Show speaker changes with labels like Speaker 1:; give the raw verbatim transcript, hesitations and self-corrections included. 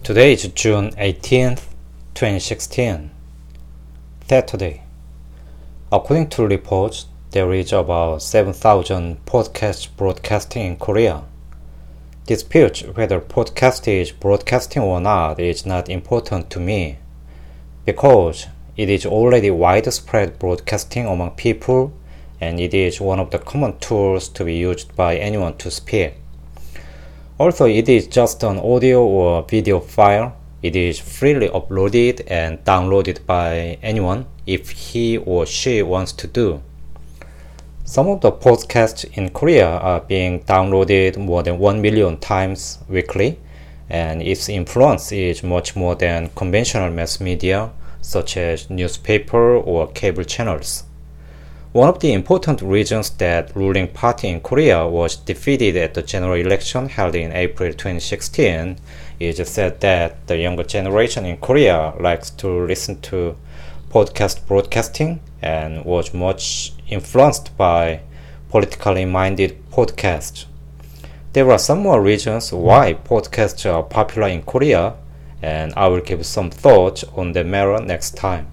Speaker 1: Today is June eighteenth, twenty sixteen, Saturday. According to reports, there is about seven thousand podcasts broadcasting in Korea. Dispute whether podcast is broadcasting or not is not important to me, because it is already widespread broadcasting among people and it is one of the common tools to be used by anyone to speak. Also, it is just an audio or video file. It is freely uploaded and downloaded by anyone if he or she wants to do. Some of the podcasts in Korea are being downloaded more than one million times weekly, and its influence is much more than conventional mass media such as newspaper or cable channels. One of the important reasons that ruling party in Korea was defeated at the general election held in April twenty sixteen is said that the younger generation in Korea likes to listen to podcast broadcasting and was much influenced by politically minded podcasts. There are some more reasons why podcasts are popular in Korea, and I will give some thoughts on the matter next time.